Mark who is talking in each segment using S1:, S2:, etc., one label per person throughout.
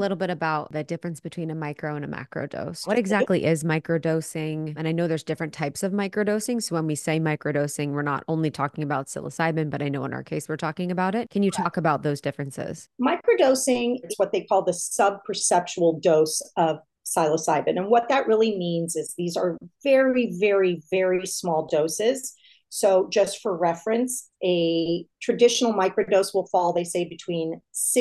S1: little bit about the difference between a micro and a macro dose. What exactly is microdosing? And I know there's different types of microdosing. So when we say microdosing, we're not only talking about psilocybin, but I know in our case we're talking about it. Can you talk about those differences?
S2: Microdosing is what they call the subperceptual dose of psilocybin. And what that really means is these are very, very, very small doses. So, just for reference, a traditional microdose will fall, they say, between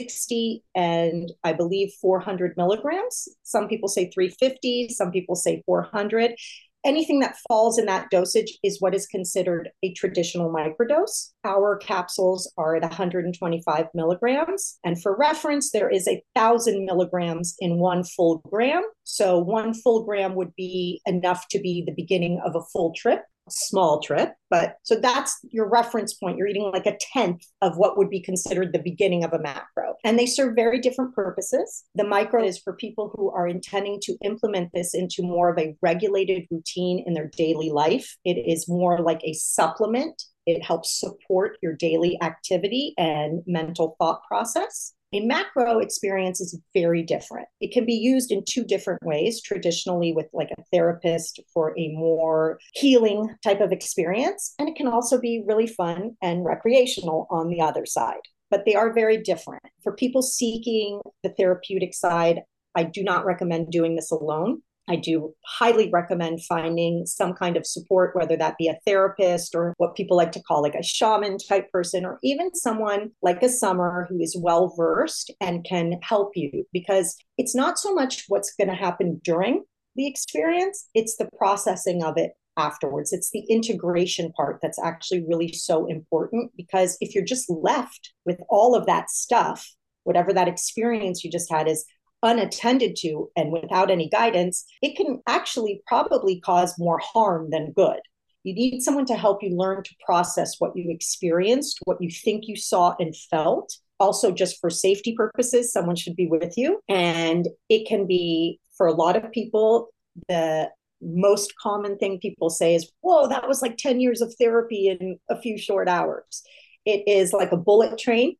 S2: 60 and I believe 400 milligrams. Some people say 350, some people say 400. Anything that falls in that dosage is what is considered a traditional microdose. Our capsules are at 125 milligrams. And for reference, there is 1,000 milligrams in one full gram. So 1 full gram would be enough to be the beginning of a full trip, small trip. But so that's your reference point. You're eating like a tenth of what would be considered the beginning of a macro. And they serve very different purposes. The micro is for people who are intending to implement this into more of a regulated routine in their daily life. It is more like a supplement. It helps support your daily activity and mental thought process. A macro experience is very different. It can be used in two different ways, traditionally with like a therapist for a more healing type of experience. And it can also be really fun and recreational on the other side. But they are very different. For people seeking the therapeutic side, I do not recommend doing this alone. I do highly recommend finding some kind of support, whether that be a therapist or what people like to call like a shaman type person, or even someone like a Summer who is well versed and can help you, because it's not so much what's going to happen during the experience, it's the processing of it afterwards. It's the integration part that's actually really so important, because if you're just left with all of that stuff, whatever that experience you just had is unattended to and without any guidance, it can actually probably cause more harm than good. You need someone to help you learn to process what you experienced, what you think you saw and felt. Also, just for safety purposes, someone should be with you. And it can be, for a lot of people, the most common thing people say is, whoa, that was like 10 years of therapy in a few short hours. It is like a bullet train,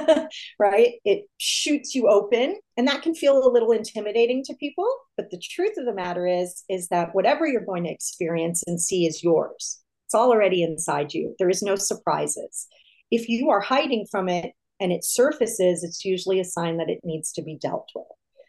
S2: right? It shoots you open, and that can feel a little intimidating to people. But the truth of the matter is that whatever you're going to experience and see is yours. It's already inside you. There is no surprises. If you are hiding from it and it surfaces, it's usually a sign that it needs to be dealt with.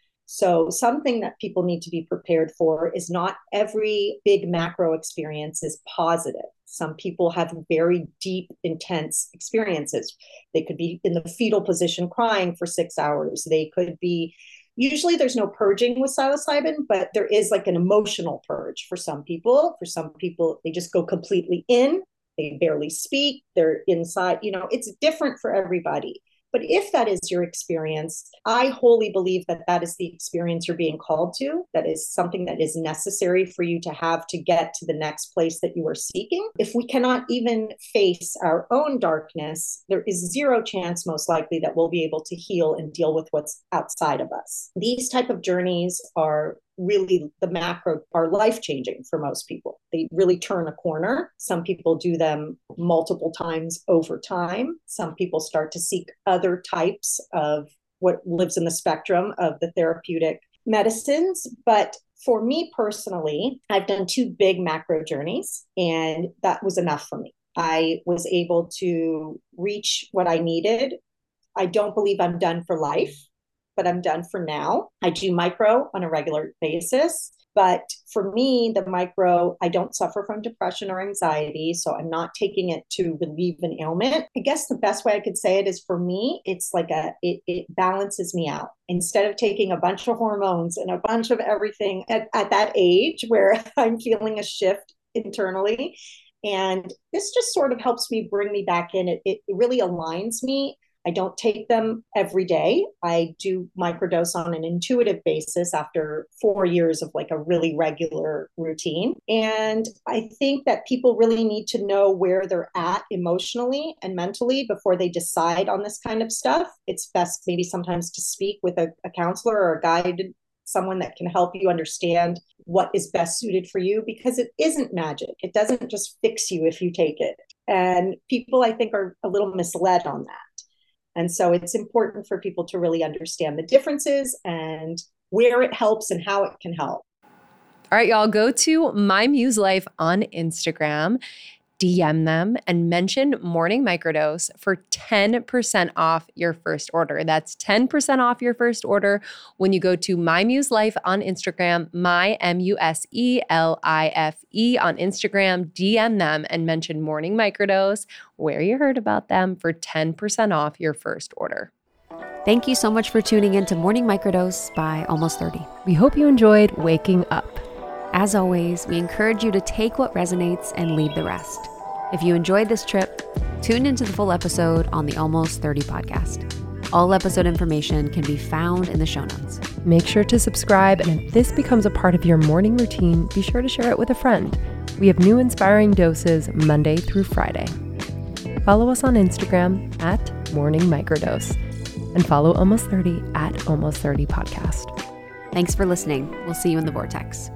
S2: So, something that people need to be prepared for is not every big macro experience is positive. Some people have very deep, intense experiences. They could be in the fetal position crying for 6 hours. They could be, usually there's no purging with psilocybin, but there is like an emotional purge for some people. For some people, they just go completely in, they barely speak, they're inside. It's different for everybody. But if that is your experience, I wholly believe that that is the experience you're being called to. That is something that is necessary for you to have to get to the next place that you are seeking. If we cannot even face our own darkness, there is zero chance, most likely, that we'll be able to heal and deal with what's outside of us. These type of journeys are really, the macro, are life changing for most people. They really turn a corner. Some people do them multiple times over time. Some people start to seek other types of what lives in the spectrum of the therapeutic medicines. But for me personally, I've done two big macro journeys, and that was enough for me. I was able to reach what I needed. I don't believe I'm done for life, but I'm done for now. I do micro on a regular basis. But for me, the micro, I don't suffer from depression or anxiety. So I'm not taking it to relieve an ailment. I guess the best way I could say it is, for me, it's like it balances me out. Instead of taking a bunch of hormones and a bunch of everything at that age where I'm feeling a shift internally. And this just sort of helps me bring me back in. It really aligns me. I don't take them every day. I do microdose on an intuitive basis after 4 years of like a really regular routine. And I think that people really need to know where they're at emotionally and mentally before they decide on this kind of stuff. It's best maybe sometimes to speak with a counselor or a guide, someone that can help you understand what is best suited for you, because it isn't magic. It doesn't just fix you if you take it. And people, I think, are a little misled on that. And so it's important for people to really understand the differences and where it helps and how it can help.
S3: All right, y'all, go to My Muse Life on Instagram, DM them and mention Morning Microdose for 10% off your first order. That's 10% off your first order when you go to My Muse Life on Instagram, MUSELIFE on Instagram, DM them and mention Morning Microdose where you heard about them for 10% off your first order.
S1: Thank you so much for tuning in to Morning Microdose by Almost 30.
S3: We hope you enjoyed waking up.
S1: As always, we encourage you to take what resonates and leave the rest. If you enjoyed this trip, tune into the full episode on the Almost 30 podcast. All episode information can be found in the show notes.
S3: Make sure to subscribe, and if this becomes a part of your morning routine, be sure to share it with a friend. We have new inspiring doses Monday through Friday. Follow us on Instagram at Morning Microdose and follow Almost 30 at Almost 30 Podcast.
S1: Thanks for listening. We'll see you in the vortex.